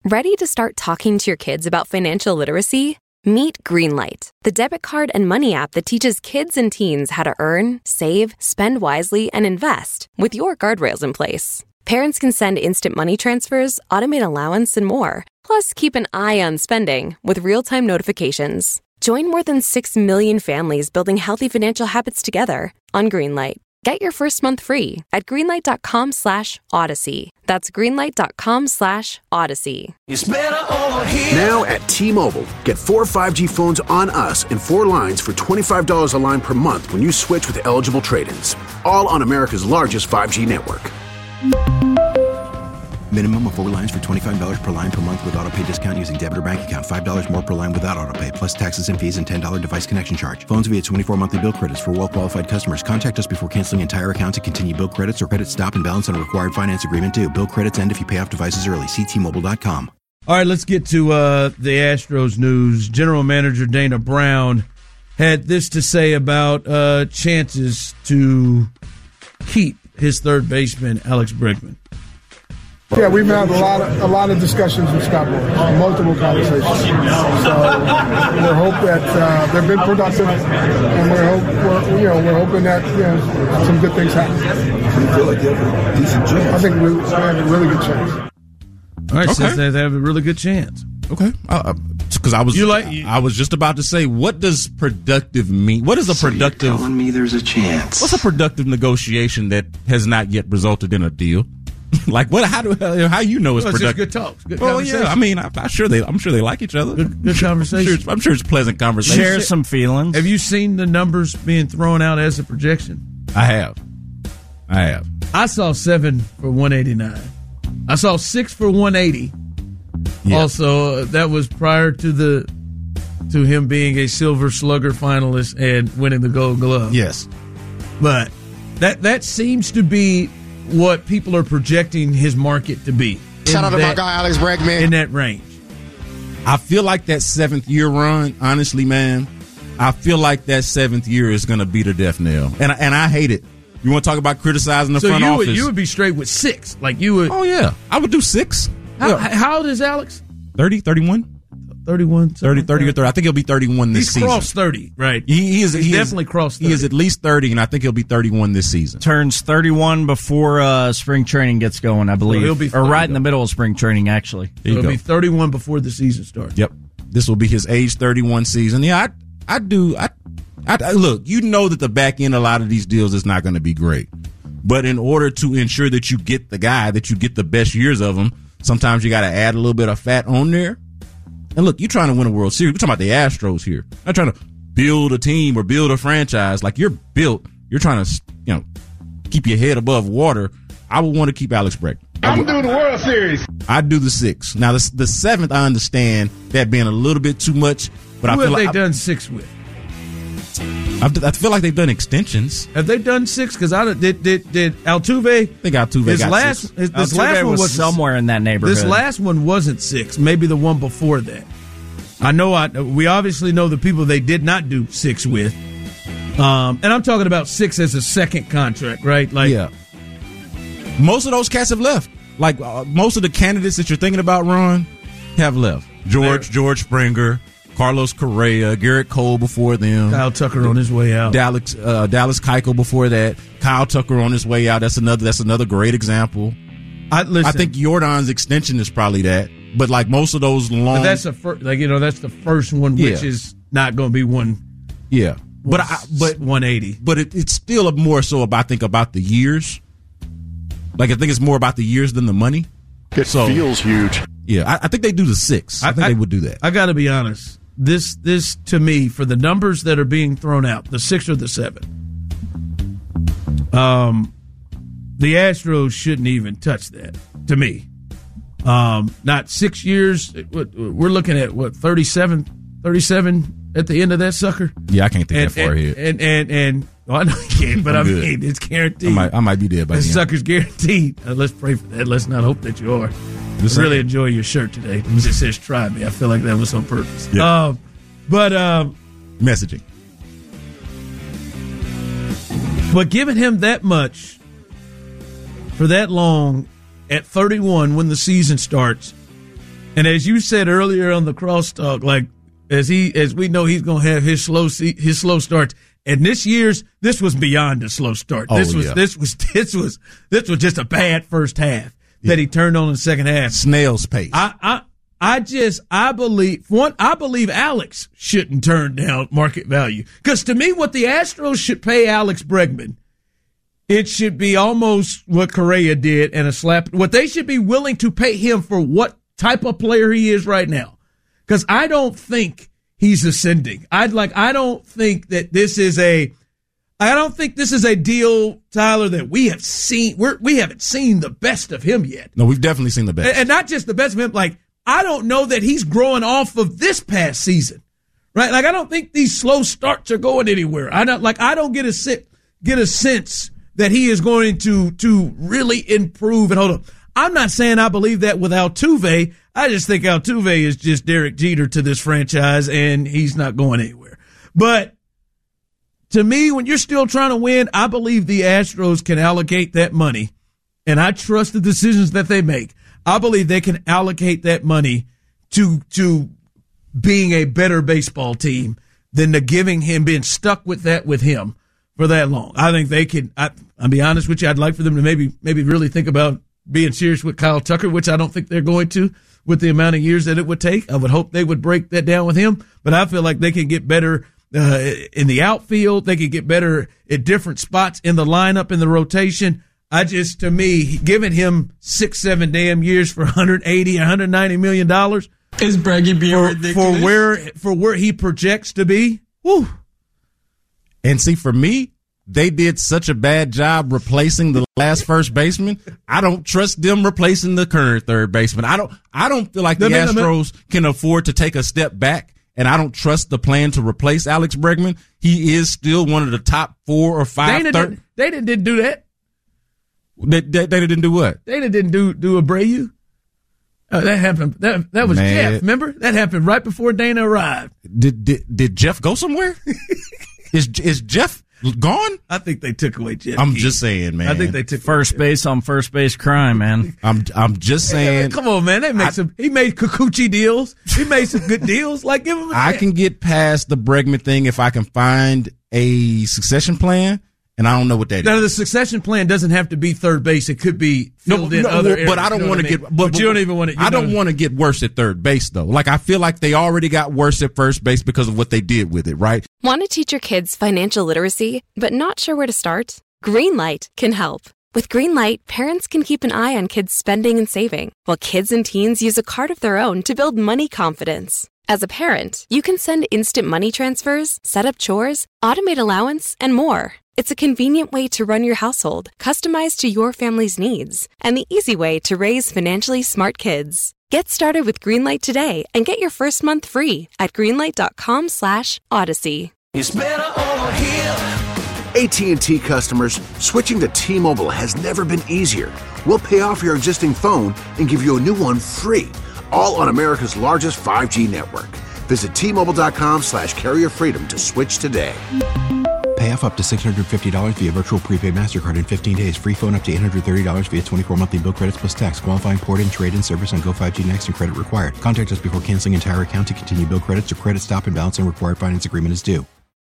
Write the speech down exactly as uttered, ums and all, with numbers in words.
Ready to start talking to your kids about financial literacy? Meet Greenlight, the debit card and money app that teaches kids and teens how to earn, save, spend wisely, and invest with your guardrails in place. Parents can send instant money transfers, automate allowance, and more. Plus, keep an eye on spending with real-time notifications. Join more than six million families building healthy financial habits together on Greenlight. Get your first month free at greenlight.com slash odyssey. That's greenlight.com slash odyssey. It's better over here. Now at T-Mobile, get four five G phones on us and four lines for twenty-five dollars a line per month when you switch with eligible trade-ins. All on America's largest five G network. Minimum of four lines for twenty-five dollars per line per month with autopay discount using debit or bank account. five dollars more per line without autopay, plus taxes and fees and ten dollars device connection charge. Phones via twenty-four monthly bill credits for well-qualified customers. Contact us before canceling entire account to continue bill credits or credit stop and balance on a required finance agreement due. Bill credits end if you pay off devices early. See T Mobile dot com. All right, let's get to uh, the Astros news. General Manager Dana Brown had this to say about uh, chances to keep his third baseman, Alex Bregman. Yeah, we've had a lot of a lot of discussions with Scott Boras, multiple conversations. So we hope that uh, they've been productive, and we're, hope, we're you know we're hoping that you know some good things happen. Do you feel like you have a decent chance? I think we, we have a really good chance. All right, okay. Says they have a really good chance. Okay, because uh, I was you like you, I was just about to say, what does productive mean? What is a so productive? You're telling me there's a chance. What's a productive negotiation that has not yet resulted in a deal? Like what? How do how you know it's well, it's productive? Just good talks. Good well, yeah. I mean, I, I'm sure they. I'm sure they like each other. Good, good conversation. I'm sure, I'm sure it's pleasant conversation. Share some feelings. Have you seen the numbers being thrown out as a projection? I have. I have. I saw seven for one eighty-nine. I saw six for one eighty. Yeah. Also, uh, that was prior to the to him being a Silver Slugger finalist and winning the Gold Glove. Yes, but that that seems to be what people are projecting his market to be. Shout out to my guy Alex Bregman. In that range. I feel like that seventh year run, honestly, man, I feel like that seventh year is going to be the death knell. And, and I hate it. You want to talk about criticizing the so front you office? Would, you would be straight with six. Like you would. Oh, yeah. I would do six. How, yeah. how old is Alex? thirty, thirty-one thirty-one thirty, thirty or thirty. I think he'll be thirty-one this He's season. He's crossed thirty, right? He, he is. He's he definitely is, crossed thirty. He is at least thirty, and I think he'll be thirty-one this season. Turns thirty-one before uh, spring training gets going, I believe. So he'll be or right in the middle of spring training, actually. So he'll go. be thirty-one before the season starts. Yep. This will be his age thirty-one season. Yeah, I, I do. I, I, I look, you know that the back end of a lot of these deals is not going to be great. But in order to ensure that you get the guy, that you get the best years of him, sometimes you got to add a little bit of fat on there. And look, you're trying to win a World Series. We're talking about the Astros here. I'm not trying to build a team or build a franchise. Like you're built. You're trying to, you know, keep your head above water. I would want to keep Alex Bregman. I'm doing the World Series. I'd do the six. Now, the, the seventh, I understand that being a little bit too much. But Who I feel have like they I, done six with? I've, I feel like they've done extensions. Have they done six? Because I did did did Altuve? I think Altuve his got last six. his, this Altuve last one was, was somewhere in that neighborhood. This last one wasn't six. Maybe the one before that. I know. I we obviously know the people they did not do six with. Um, and I'm talking about six as a second contract, right? Like, yeah. Most of those cats have left. Like uh, most of the candidates that you're thinking about, Ron, have left. George They're, George Springer. Carlos Correa, Garrett Cole before them. Kyle Tucker on his way out. Dallas, uh, Dallas Keuchel before that. Kyle Tucker on his way out. That's another. That's another great example. I, listen, I think Jordan's extension is probably that. But like most of those long, but that's a fir- like you know that's the first one, which yeah. is not going to be one. Yeah, but I, but one eighty. But it, it's still more so about I think about the years. Like I think it's more about the years than the money. It so, feels huge. Yeah, I, I think they do the six. I, I think I, they would do that. I got to be honest. This, this to me, for the numbers that are being thrown out, the six or the seven, um, the Astros shouldn't even touch that, to me. Um, not six years. We're looking at, what, thirty-seven, thirty-seven at the end of that sucker? Yeah, I can't think and, that far and, ahead. And, and, and, well, I know you can't, but I good. mean, it's guaranteed. I might, I might be dead by then. That sucker's guaranteed. Uh, let's pray for that. Let's not hope that you are. I really enjoy your shirt today. It just says "Try me." I feel like that was on purpose. Yeah. Um, but um, messaging. But giving him that much for that long at thirty-one when the season starts, And as you said earlier on the crosstalk, like as he as we know he's going to have his slow his slow starts. And this year's this was beyond a slow start. Oh, this was yeah. this was this was this was just a bad first half that yeah. he turned on in the second half. Snail's pace. I I I just I believe one I believe Alex shouldn't turn down market value, because to me what the Astros should pay Alex Bregman, it should be almost what Correa did and a slap. What they should be willing to pay him for what type of player he is right now, because I don't think he's ascending. I'd like, I don't think that this is a, I don't think this is a deal, Tyler, that we have seen. We're, we haven't seen the best of him yet. No, we've definitely seen the best. And, and not just the best of him. Like, I don't know that he's growing off of this past season, right? Like, I don't think these slow starts are going anywhere. I don't like, I don't get a sit, get a sense that he is going to, to really improve. And hold on. I'm not saying I believe that with Altuve. I just think Altuve is just Derek Jeter to this franchise, and he's not going anywhere. But to me, when you're still trying to win, I believe the Astros can allocate that money, and I trust the decisions that they make. I believe they can allocate that money to to being a better baseball team than to giving him, being stuck with that with him for that long. I think they can. I, I'll be honest with you. I'd like for them to maybe maybe really think about being serious with Kyle Tucker, which I don't think they're going to with the amount of years that it would take. I would hope they would break that down with him, but I feel like they can get better uh, in the outfield. They could get better at different spots in the lineup, in the rotation. I just, to me, giving him six, seven damn years for one hundred eighty, one hundred ninety million dollars is Breggy being for, ridiculous for where for where he projects to be. Woo. And see, for me, they did such a bad job replacing the last first baseman. I don't trust them replacing the current third baseman. I don't. I don't feel like the Astros can afford to take a step back, and I don't trust the plan to replace Alex Bregman. He is still one of the top four or five. Dana, third- did, Dana didn't do that. They, they, Dana didn't do what? Dana didn't do do Abreu. Uh, that happened. That that was Man. Jeff. Remember that happened right before Dana arrived. Did did, did Jeff go somewhere? is is Jeff gone? I think they took away Jeff. I'm Key. just saying, man. I think they took first base on first base crime, man. I'm I'm just saying. Come on, man. They make I, some. He made Kikuchi deals. He made some good deals. Like give him. A I chance. can get past the Bregman thing if I can find a succession plan. And I don't know what that now, is. Now, the succession plan doesn't have to be third base. It could be filled no, in no, other areas. But I don't you know want to I mean? get. But, but, but you don't even want to. I don't want to get worse at third base, though. Like, I feel like they already got worse at first base because of what they did with it, right? Want to teach your kids financial literacy, but not sure where to start? Greenlight can help. With Greenlight, parents can keep an eye on kids' spending and saving, while kids and teens use a card of their own to build money confidence. As a parent, you can send instant money transfers, set up chores, automate allowance, and more. It's a convenient way to run your household, customized to your family's needs, and the easy way to raise financially smart kids. Get started with Greenlight today and get your first month free at greenlight.com slash Odyssey. It's better over here. A T and T customers, switching to T-Mobile has never been easier. We'll pay off your existing phone and give you a new one free, all on America's largest five G network. Visit T-Mobile.com slash carrier freedom to switch today. Pay off up to six hundred fifty dollars via virtual prepaid MasterCard in fifteen days. Free phone up to eight hundred thirty dollars via twenty-four monthly bill credits plus tax. Qualifying port-in, trade-in service on Go five G Next and credit required. Contact us before canceling entire account to continue bill credits or credit stop and balance on required finance agreement is due.